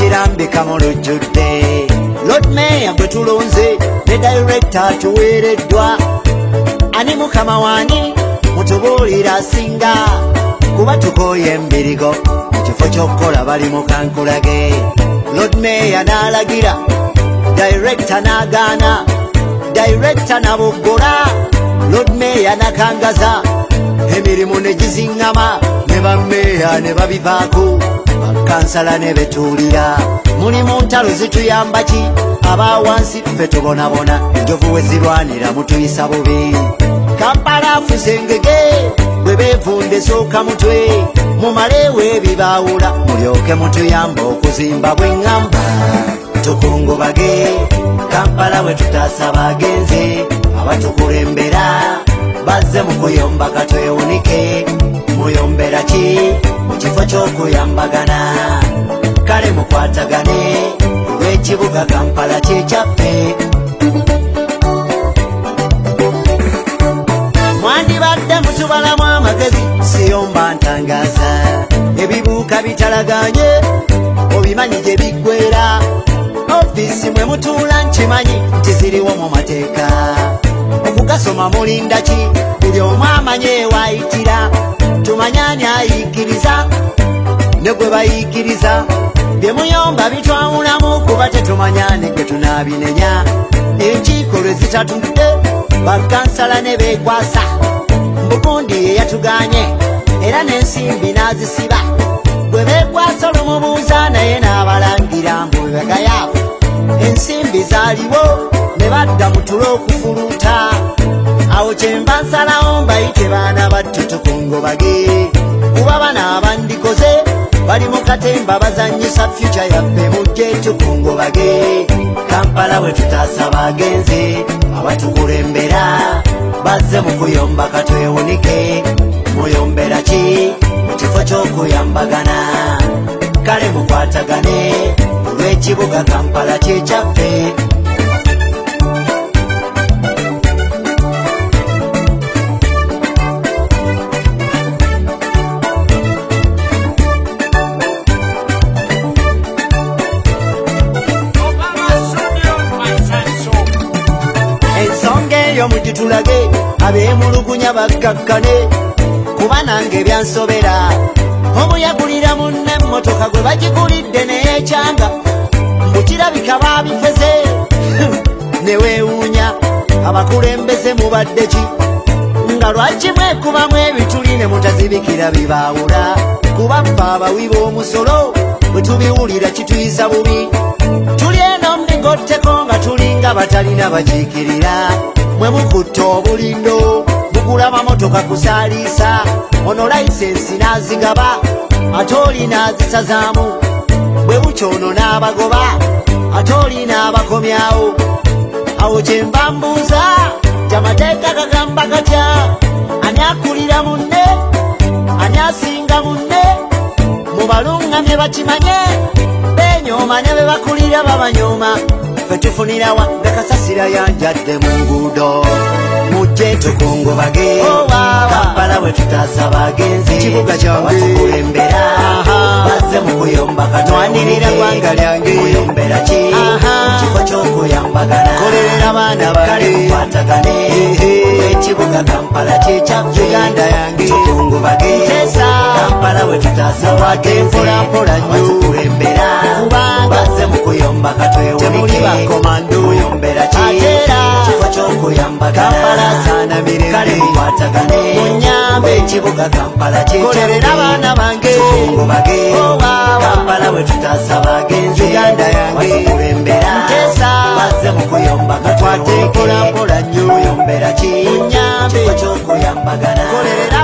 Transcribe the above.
birambika mu lujjudde. Lord Mayor gwe tulonze ne Director tuweereddwa, ani mukama wani mutubuulira asinga, kuba tukooye embirigo mu kifo ky'okukola bali mu kankulage. Lord Mayor n'alagira, Director n'agaana, Director n'aboggola, Lord Mayor n'akangaza, emirimu ne giziŋŋama, ne bammeeya ne babivaako, bakansala ne betuulira. Muli mu ntalo zituyamba ki? Abawansi ffe tubonabona, enjovu we zirwanira mutuyisa bubi. Kampala afuze engege bwe beevunde sooka mutwe, mumaleewo ebibaawula mulyoke mutuyamba okuzimba bw'eŋŋamba. Tukungubage Kampala we tutaasa abagenzi abatukulembera, bazze mu kuyomba katwewunike. Muyombera ki? Mu kifo ky'okuyambagana, kale mukwatagane olw'ekibuga Kampala kyekyaffe. Mwandibadde mutubalamu amagezi, siyomba ntangaza, ebibuuka bitalaganye obimanyi gye biggweera. Ofiisi mwe mutuula nkimanyi nti ziriwo mu mateeka, okugasoma mulinda ki? Buli omu amanye ewaayitira, tumanyani ayiikiriza ne gwe bayiikiriza, bye muyomba bitwawulamu kuba tetumanyane gwe tunaabinenya. Enkiiko lwe zitatudde bakansala ne beekwasa, Mbugundi ye yatuganye era n'ensimbi n'azisiba, bwe beekwasa olumubuuza naye n'abalangira mbu bwe bagayaavu. Ensimbi zaaliwo ne badda mu tulo okufuluuta, awo kyenva nsalawo mbayite baana battu tukungubage, kuba bana abandikoze bali mu katemba bazannyisa fyuca yaffe, mujje tukungubage. Kampala we tutaasa abagenzi abatukulembera, bazze mu kuyomba katwewunike. Muyombera ki? Mu kifo ky'okuyambagana, kale mukwatagane olw'ekibuga Kampala kyekyaffe. Ensonga eyo mugitulage, abeemulugunya bakkakkane, kuba nange byansobera. Omuyagulira munne emmotoka gwe bagigulidde neyeekyanga, mbu kirabika baabifeze ne weewuunya. Abakulembeze mubadde ki? Nga lwaki mwekubamu ebituli ne mutazibikira bibaawula, kuba ffe abawi b'omusolo bwe tubiwulira kituyisa bubi. Tuli eno mbigotteko nga tulinga batalina bakiikirira, mwe mukutta obulindo mugula amamotoka kusaaliisa, ono layisensi n'azigaba ate oli n'azisazaamu, bwe bukyono n'abagoba ate oli n'abakomyawo. Awo kye mba mbuuza nti amateeka gagamba gatya? Ani akulira munne? Ani asinga munne? Mubalungamye bakimanye, benyooma ne be bakulira babanyooma. Ffe tufunirawa nga kasasira yanjadde mu nguudo, mujje tukungubage. Kampala we tutaasa abagenzi, kibuga kyange batukulembera, bazze mu kuyomba katwanirira ggwanga lyange. Muyombera ki? Kifo ky'okuyambagana, kolerera baana bange, kale mukwatagane olw'ekibuga Kampala kyekyaffe. Uganda yange tukungubage, Kampala we tutaasa abagenzi, mpolampola nnyo batukulembera, bazze mu kuyomba katwewunike. Muyombera ki? Kifo ky'okuyambagana, Kampala saana mirembe, kale mukwatagane munyambe ekibuga Kampala kyekyaffe. Abaana bange tukungubage, Kampala we tutaasa abagenzi, Uganda yange batukulembera, bazze mu kuyomba katwate mpolampola nnyo. Muyombera ki? Kifo ky'okuyambagana.